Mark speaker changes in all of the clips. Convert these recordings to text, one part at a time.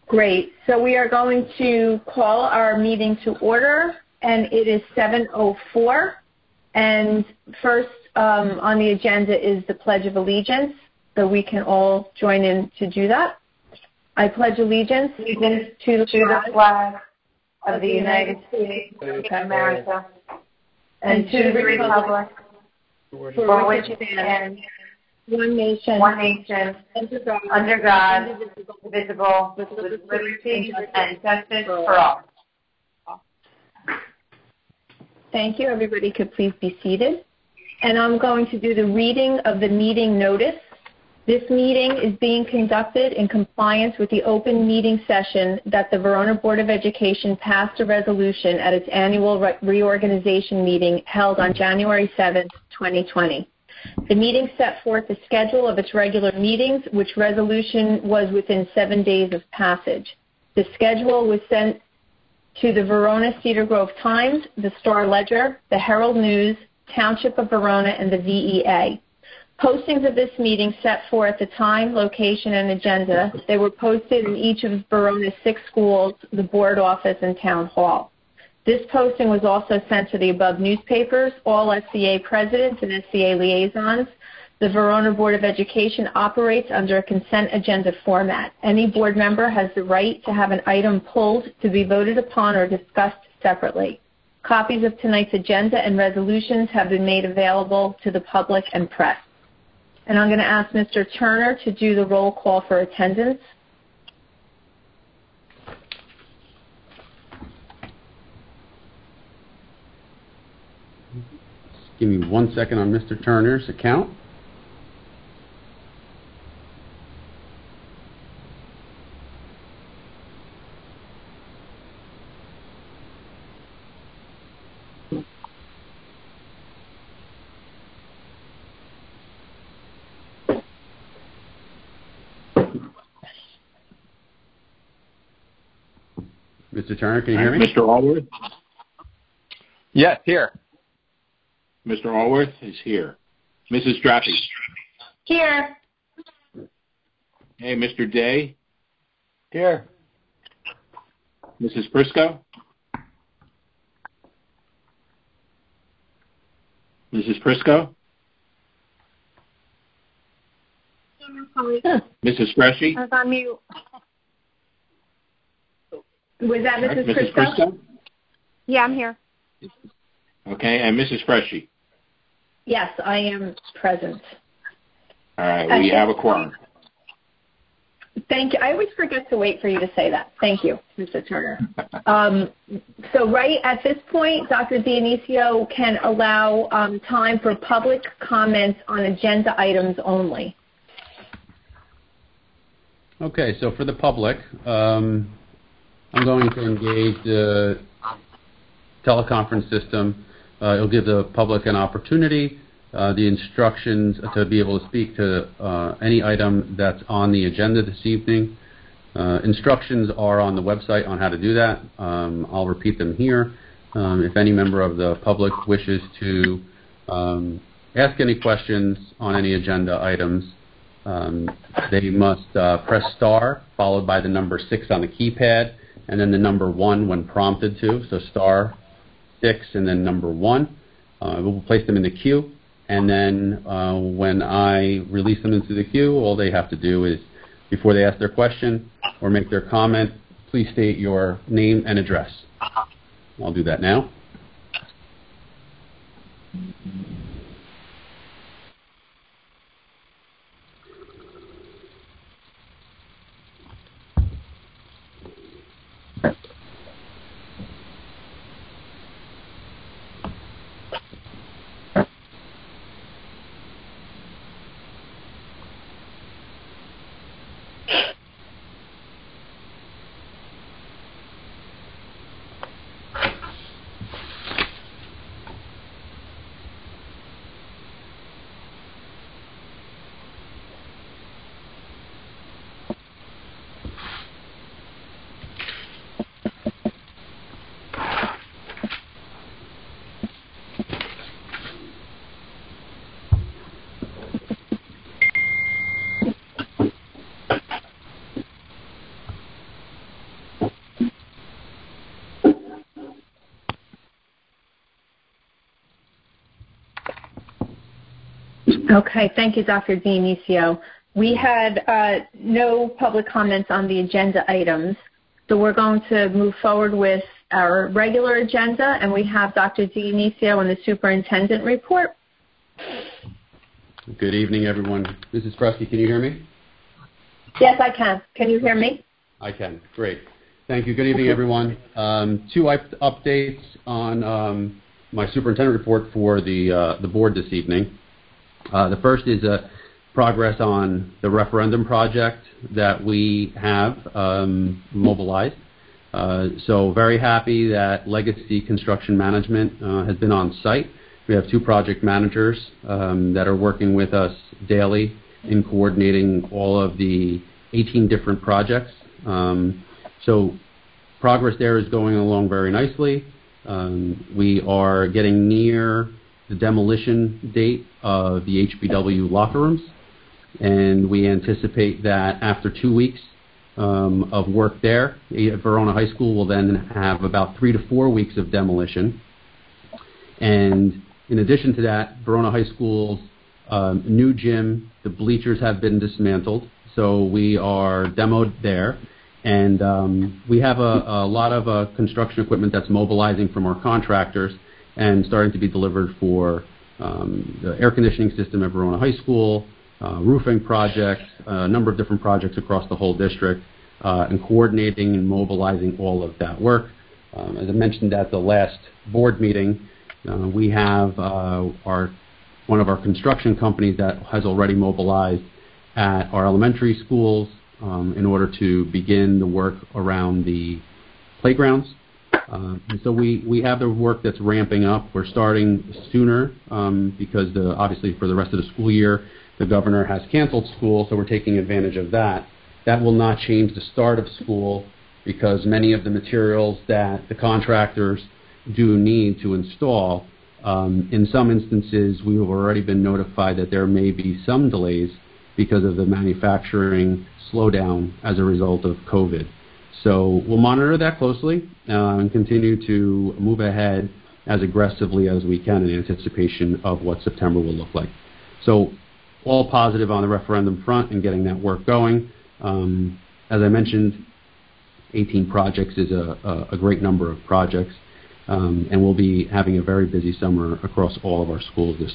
Speaker 1: Great. So we are going to call our meeting to order, and it is 7:04. And first on the agenda is the Pledge of Allegiance, so we can all join in to do that. I pledge allegiance to the flag of the United States of America and to the republic for which it stands, one nation, under God, indivisible, with liberty and justice for all. Thank you. Everybody could please be seated. And I'm going to do the reading of the meeting notice. This meeting is being conducted in compliance with the open meeting session that the Verona Board of Education passed a resolution at its annual reorganization meeting held on January 7th, 2020. The meeting set forth the schedule of its regular meetings, which resolution was within 7 days of passage. The schedule was sent to the Verona Cedar Grove Times, the Star Ledger, the Herald News, Township of Verona, and the VEA. Postings of this meeting set forth the time, location, and agenda. They were posted in each of Verona's 6 schools, the board office, and town hall. This posting was also sent to the above newspapers, all SCA presidents and SCA liaisons. The Verona Board of Education operates under a consent agenda format. Any board member has the right to have an item pulled to be voted upon or discussed separately. Copies of tonight's agenda and resolutions have been made available to the public and press. And I'm going to ask Mr. Turner to do the roll call for attendance.
Speaker 2: Give me 1 second on Mr. Turner's account. Mr. Turner, can you hear me?
Speaker 3: Mr. Allworth?
Speaker 4: Yes, here.
Speaker 3: Mr. Allworth is here. Mrs. Strappi?
Speaker 1: Here.
Speaker 3: Hey, Mr. Day?
Speaker 4: Here.
Speaker 3: Mrs. Prisco? Mrs. Prisco? Mrs. Freshy?
Speaker 1: I was on mute. Was that Mrs.
Speaker 3: Mrs.
Speaker 1: Prisco?
Speaker 3: Prisco?
Speaker 5: Yeah, I'm here.
Speaker 3: Okay, and Mrs. Freshy?
Speaker 1: Yes, I am present.
Speaker 3: All right, we have a quorum.
Speaker 1: Thank you. I always forget to wait for you to say that. Thank you, Mr. Turner. So right at this point, Dr. Dionisio can allow time for public comments on agenda items only.
Speaker 2: Okay, so for the public, I'm going to engage the teleconference system. It'll give the public an opportunity, the instructions to be able to speak to any item that's on the agenda this evening. Instructions are on the website on how to do that. I'll repeat them here. If any member of the public wishes to ask any questions on any agenda items, they must press star followed by the number 6 on the keypad, and then the number 1 when prompted to, so star 6 and then number 1. We'll place them in the queue, and then when I release them into the queue, all they have to do is, before they ask their question or make their comment, please state your name and address. I'll do that now.
Speaker 1: Okay, thank you, Dr. Dionisio. We had no public comments on the agenda items, so we're going to move forward with our regular agenda, and we have Dr. Dionisio and the superintendent report.
Speaker 2: Good evening, everyone. Mrs. Fresky, can you hear me?
Speaker 1: Yes, I can. Can you hear me?
Speaker 2: I can. Great. Thank you. Good evening, everyone. Two updates on my superintendent report for the board this evening. The first is progress on the referendum project that we have mobilized. So very happy that Legacy Construction Management has been on site. We have two project managers that are working with us daily in coordinating all of the 18 different projects. So progress there is going along very nicely. We are getting near the demolition date of the HBW locker rooms, and we anticipate that after 2 weeks of work there, Verona High School will then have about 3 to 4 weeks of demolition. And in addition to that, Verona High School's new gym, the bleachers have been dismantled, so we are demoed there. And we have a lot of construction equipment that's mobilizing from our contractors and starting to be delivered for the air conditioning system at Verona High School, roofing projects, a number of different projects across the whole district, and coordinating and mobilizing all of that work. As I mentioned at the last board meeting, we have one of our construction companies that has already mobilized at our elementary schools in order to begin the work around the playgrounds. And so we have the work that's ramping up. We're starting sooner because obviously for the rest of the school year, the governor has canceled school, so we're taking advantage of that. That will not change the start of school because many of the materials that the contractors do need to install, in some instances, we have already been notified that there may be some delays because of the manufacturing slowdown as a result of COVID. So we'll monitor that closely and continue to move ahead as aggressively as we can in anticipation of what September will look like. So all positive on the referendum front and getting that work going. As I mentioned, 18 projects is a great number of projects, and we'll be having a very busy summer across all of our schools this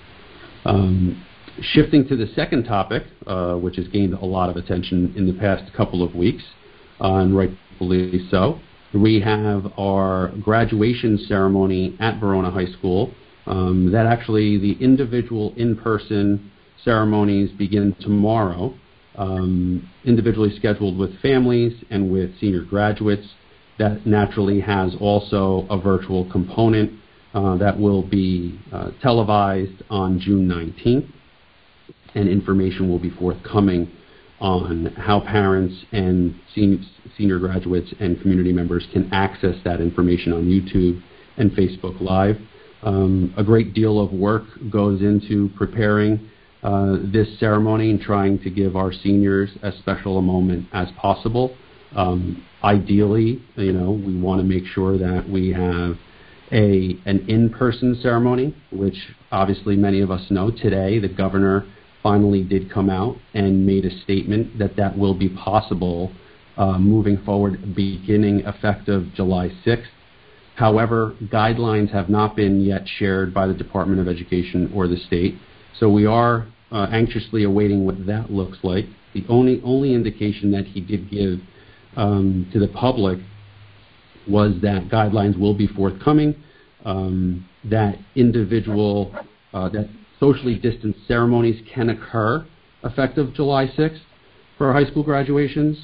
Speaker 2: summer. Shifting to the second topic, which has gained a lot of attention in the past couple of weeks, and rightfully so, we have our graduation ceremony at Verona High School. That actually, the individual in-person ceremonies begin tomorrow, individually scheduled with families and with senior graduates. That naturally has also a virtual component that will be televised on June 19th, and information will be forthcoming on how parents and senior graduates and community members can access that information on YouTube and Facebook Live. A great deal of work goes into preparing this ceremony and trying to give our seniors as special a moment as possible. Ideally, we want to make sure that we have an in-person ceremony, which obviously many of us know today the governor finally did come out and made a statement that will be possible moving forward beginning effective July 6th. However, guidelines have not been yet shared by the Department of Education or the state, so we are anxiously awaiting what that looks like. The only indication that he did give to the public was that guidelines will be forthcoming, that socially distanced ceremonies can occur effective July 6th for our high school graduations,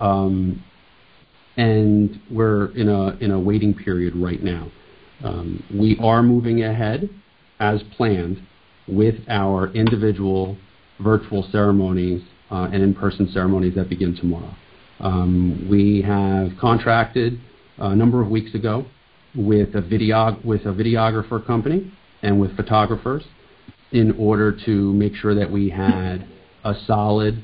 Speaker 2: and we're in a waiting period right now. We are moving ahead as planned with our individual virtual ceremonies and in-person ceremonies that begin tomorrow. We have contracted a number of weeks ago with a videographer company and with photographers in order to make sure that we had a solid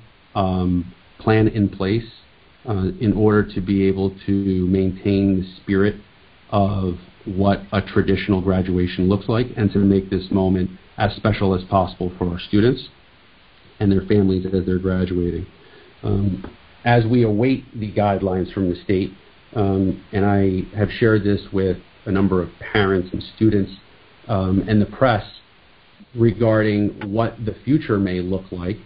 Speaker 2: plan in place in order to be able to maintain the spirit of what a traditional graduation looks like and to make this moment as special as possible for our students and their families as they're graduating. As we await the guidelines from the state, and I have shared this with a number of parents and students and the press regarding what the future may look like,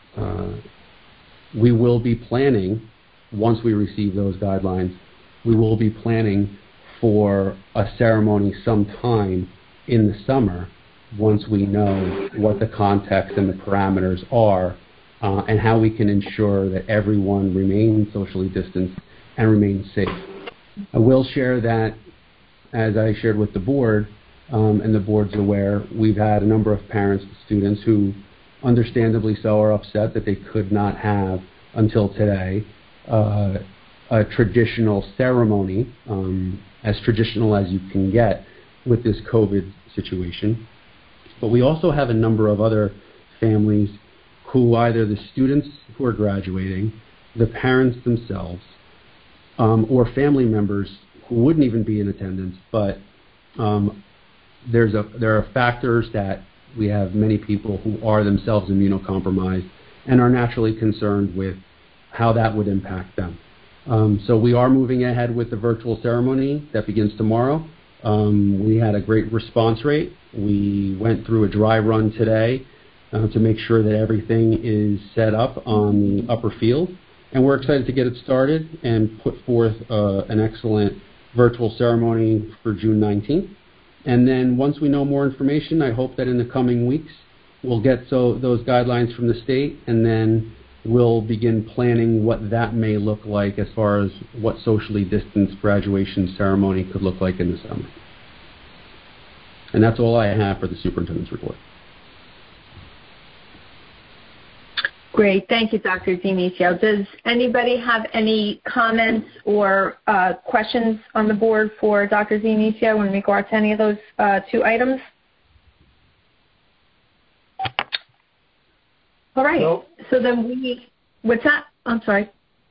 Speaker 2: we will be planning, once we receive those guidelines, we will be planning for a ceremony sometime in the summer once we know what the context and the parameters are and how we can ensure that everyone remains socially distanced and remains safe. I will share that, as I shared with the board, and the board's aware, we've had a number of parents and students who understandably so are upset that they could not have until today a traditional ceremony, as traditional as you can get with this COVID situation. But we also have a number of other families who, either the students who are graduating, the parents themselves, or family members who wouldn't even be in attendance, but there are factors that we have many people who are themselves immunocompromised and are naturally concerned with how that would impact them. So we are moving ahead with the virtual ceremony that begins tomorrow. We had a great response rate. We went through a dry run today to make sure that everything is set up on the upper field. And we're excited to get it started and put forth an excellent virtual ceremony for June 19th. And then once we know more information, I hope that in the coming weeks we'll get those guidelines from the state, and then we'll begin planning what that may look like as far as what socially distanced graduation ceremony could look like in the summer. And that's all I have for the superintendent's report.
Speaker 1: Great. Thank you, Dr. Dionisio. Does anybody have any comments or questions on the board for Dr. Dionisio in regard to any of those two items? All right.
Speaker 4: No.
Speaker 1: So then what's that? I'm sorry.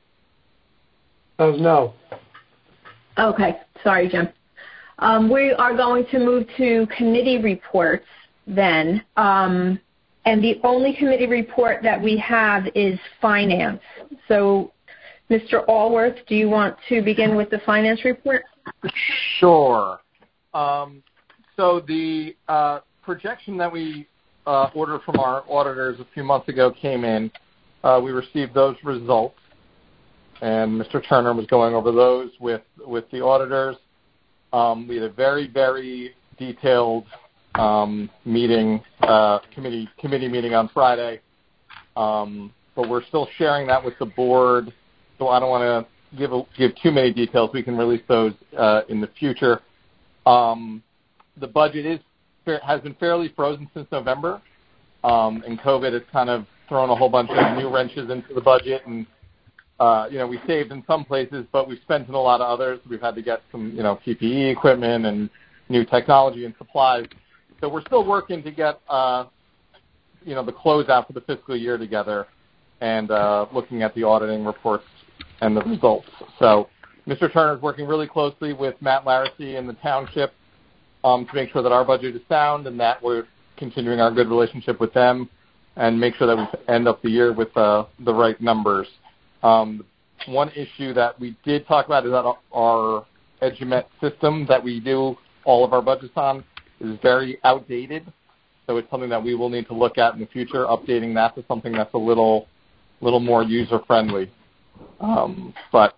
Speaker 4: No.
Speaker 1: Okay. Sorry, Jim. We are going to move to committee reports then. And the only committee report that we have is finance. So, Mr. Allworth, do you want to begin with the finance report?
Speaker 4: Sure. So the projection that we ordered from our auditors a few months ago came in. We received those results, and Mr. Turner was going over those with the auditors. We had a very, very detailed committee meeting on Friday, but we're still sharing that with the board, so I don't want to give too many details. We can release those in the future. The budget has been fairly frozen since November, and COVID has kind of thrown a whole bunch of new wrenches into the budget, and we saved in some places, but we've spent in a lot of others. We've had to get some PPE equipment and new technology and supplies. So we're still working to get, the closeout for the fiscal year together and looking at the auditing reports and the results. So Mr. Turner is working really closely with Matt Larissy and the township to make sure that our budget is sound and that we're continuing our good relationship with them and make sure that we end up the year with the right numbers. One issue that we did talk about is that our Edumet system that we do all of our budgets on is very outdated, so it's something that we will need to look at in the future, updating that to something that's a little more user-friendly. But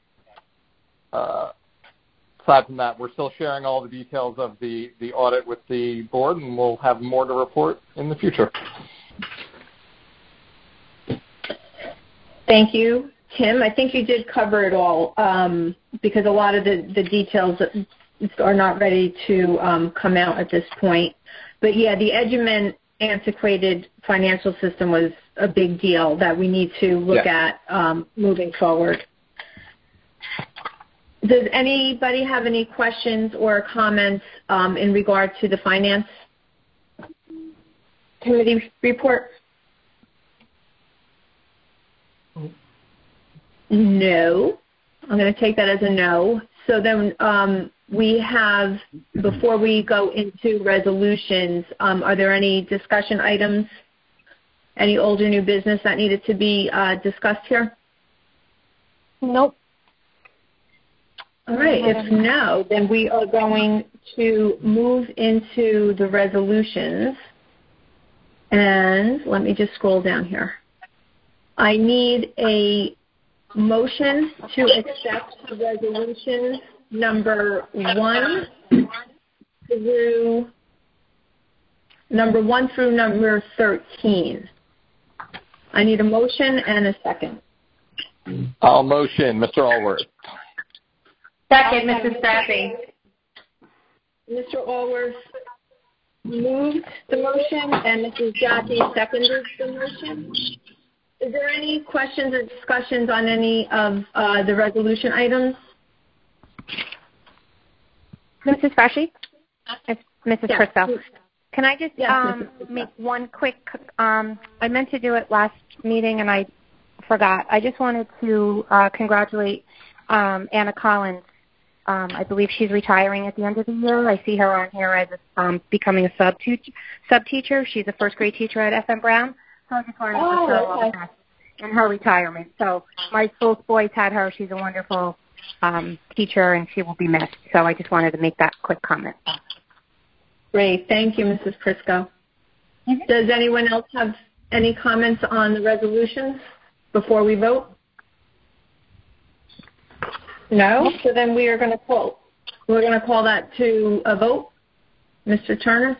Speaker 4: aside from that, we're still sharing all the details of the audit with the board, and we'll have more to report in the future.
Speaker 1: Thank you, Tim. I think you did cover it all because a lot of the details are not ready to come out at this point. But yeah, the Edument antiquated financial system was a big deal that we need to look at moving forward. Does anybody have any questions or comments in regard to the finance committee report? No. I'm going to take that as a no. So then we have, before we go into resolutions, are there any discussion items, any old or new business that needed to be discussed here?
Speaker 5: Nope.
Speaker 1: All right. If no, then we are going to move into the resolutions. And let me just scroll down here. I need a motion to accept the resolutions number 1 through number 13. I need a motion and a second.
Speaker 4: I'll motion, Mr. Allworth.
Speaker 5: Second, Mrs. Steffi.
Speaker 1: Mr. Allworth moved the motion, and Mrs. Jaffe seconded the motion. Is there any questions or discussions on any of the resolution items?
Speaker 5: Mrs. Freshy? It's Mrs.
Speaker 1: Yes.
Speaker 5: Prisco. Can I just make one quick, I meant to do it last meeting and I forgot. I just wanted to congratulate Anna Collins. I believe she's retiring at the end of the year. I see her on here as becoming a sub-teacher. She's a first grade teacher at FM Brown. So I just wanted to wish her all the best in her retirement. So my both boys had her. She's a wonderful teacher, and she will be missed. So I just wanted to make that quick comment.
Speaker 1: Great. Thank you, Mrs. Prisco. Does anyone else have any comments on the resolutions before we vote? No? So then we're going to call that to a vote. Mr. Turner?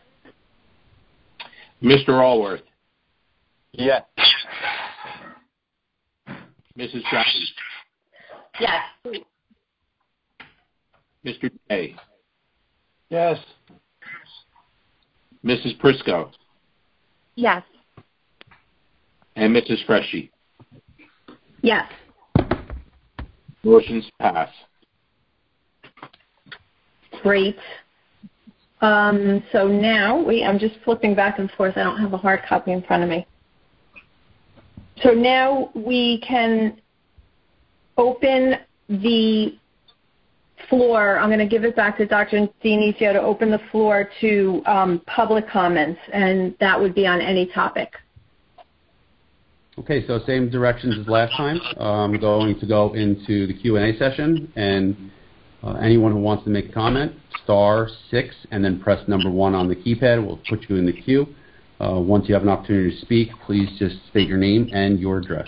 Speaker 3: Mr. Allworth.
Speaker 4: Yes.
Speaker 3: Mrs. Jaffe.
Speaker 1: Yes.
Speaker 3: Mr. Day.
Speaker 4: Yes.
Speaker 3: Mrs. Prisco.
Speaker 5: Yes.
Speaker 3: And Mrs. Freshy.
Speaker 1: Yes.
Speaker 3: Motion's pass.
Speaker 1: Great. So now, I'm just flipping back and forth. I don't have a hard copy in front of me. So now we can open the floor. I'm going to give it back to Dr. Dionisio to open the floor to public comments, and that would be on any topic.
Speaker 2: Okay, so same directions as last time. I'm going to go into the Q&A session, and anyone who wants to make a comment, *6, and then press number 1 on the keypad. We'll put you in the queue. Once you have an opportunity to speak, please just state your name and your address.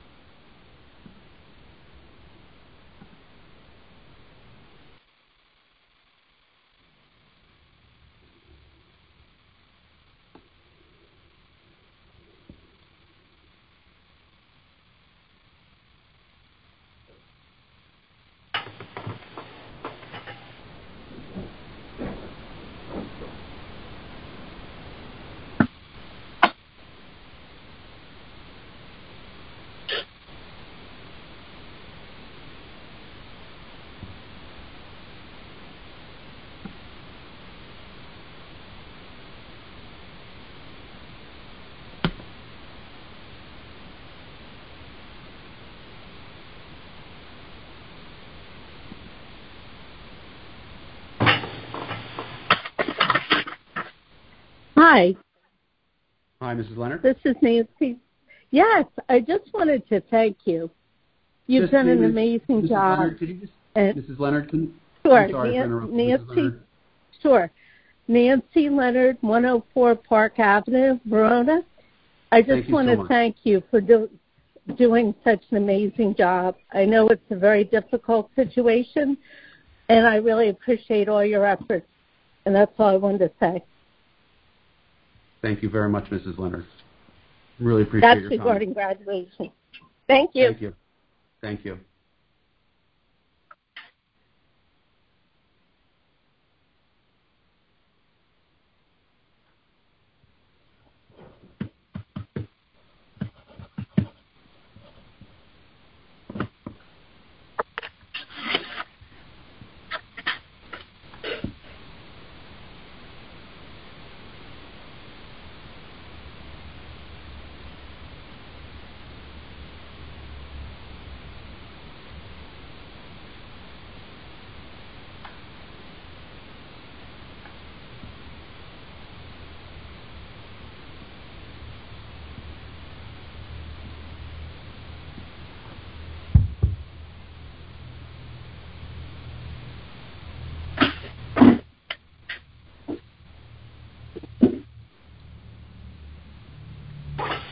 Speaker 6: Hi.
Speaker 2: Hi, Mrs. Leonard.
Speaker 6: This is Nancy. Yes, I just wanted to thank you. You've done an amazing job.
Speaker 2: Leonard, could you just, Mrs. Leonard,
Speaker 6: sure,
Speaker 2: I'm sorry to interrupt you,
Speaker 6: Nancy.
Speaker 2: Mrs. Leonard.
Speaker 6: Sure. Nancy Leonard, 104 Park Avenue, Verona. I just want to thank you for doing such an amazing job. I know it's a very difficult situation, and I really appreciate all your efforts. And that's all I wanted to say.
Speaker 2: Thank you very much, Mrs. Leonard. Really appreciate your
Speaker 6: That's regarding graduation. Thank you.
Speaker 2: Thank you. Thank you.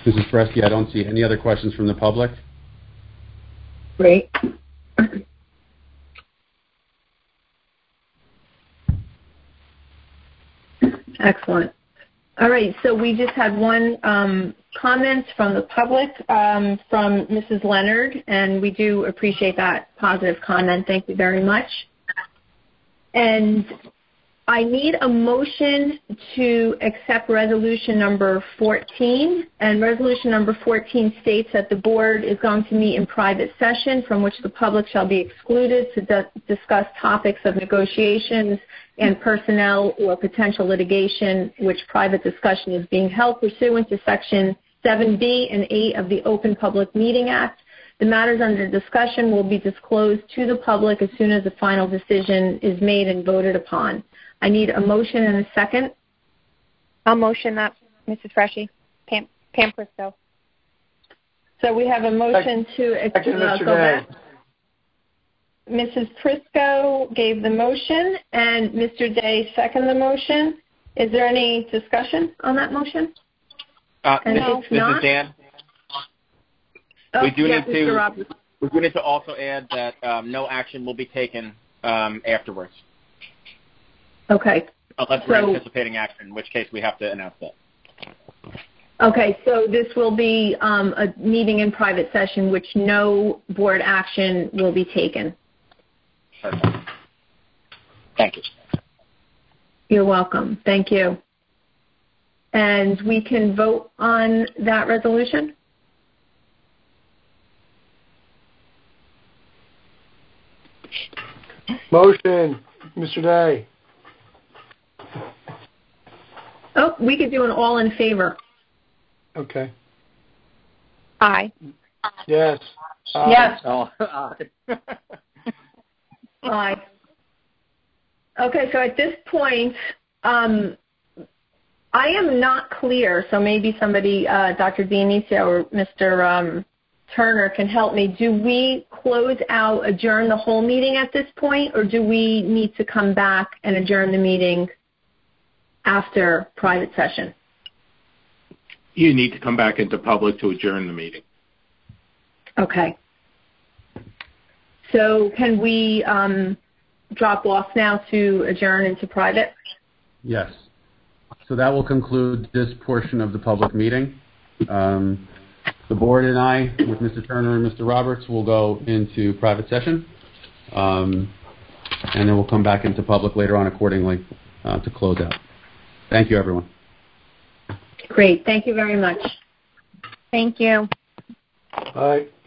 Speaker 2: Mrs. Fresky, I don't see any other questions from the public.
Speaker 1: Great. Excellent. All right, so we just had one comment from the public from Mrs. Leonard, and we do appreciate that positive comment. Thank you very much. And I need a motion to accept resolution number 14. And resolution number 14 states that the board is going to meet in private session from which the public shall be excluded to discuss topics of negotiations and personnel or potential litigation, which private discussion is being held pursuant to Section 7B and 8 of the Open Public Meeting Act. The matters under discussion will be disclosed to the public as soon as the final decision is made and voted upon. I need a motion and a second.
Speaker 5: I'll motion that, Mrs. Freshy. Pam Prisco.
Speaker 1: So we have a motion to go back. Mrs. Prisco gave the motion, and Mr. Day seconded the motion. Is there any discussion on that motion?
Speaker 7: No. This is Dan.
Speaker 1: Oh,
Speaker 7: we do
Speaker 1: yes,
Speaker 7: need to also add that no action will be taken afterwards.
Speaker 1: Okay.
Speaker 7: Unless we're anticipating action, in which case we have to announce that.
Speaker 1: Okay, so this will be a meeting in private session, which no board action will be taken.
Speaker 7: Perfect. Thank you.
Speaker 1: You're welcome. Thank you. And we can vote on that resolution?
Speaker 8: Motion, Mr. Day.
Speaker 1: Oh, we could do an all in favor.
Speaker 8: Okay.
Speaker 5: Aye.
Speaker 8: Yes.
Speaker 1: Yes.
Speaker 7: Oh, aye.
Speaker 1: Aye. Okay, so at this point, I am not clear, so maybe somebody, Dr. Dionisio or Mr. Turner can help me. Do we close out, adjourn the whole meeting at this point, or do we need to come back and adjourn the meeting after private session?
Speaker 3: You need to come back into public to adjourn the meeting.
Speaker 1: Okay. So can we drop off now to adjourn into private?
Speaker 2: Yes. So that will conclude this portion of the public meeting. The board and I, with Mr. Turner and Mr. Roberts, will go into private session, and then we'll come back into public later on accordingly to close out. Thank you, everyone.
Speaker 1: Great. Thank you very much.
Speaker 5: Thank you.
Speaker 8: Bye.